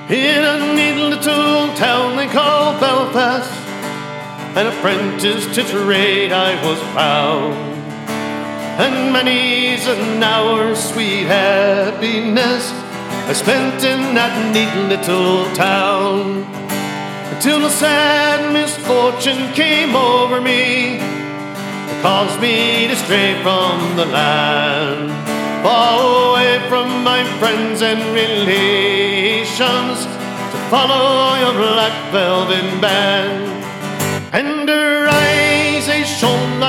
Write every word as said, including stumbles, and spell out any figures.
In a neat little town they call Belfast, an apprentice to trade I was bound. And many's an hour's sweet happiness I spent in that neat little town, until a sad misfortune came over me, it caused me to stray from the land, far away from my friends and relations, to follow your black velvet band. And her eyes, they shone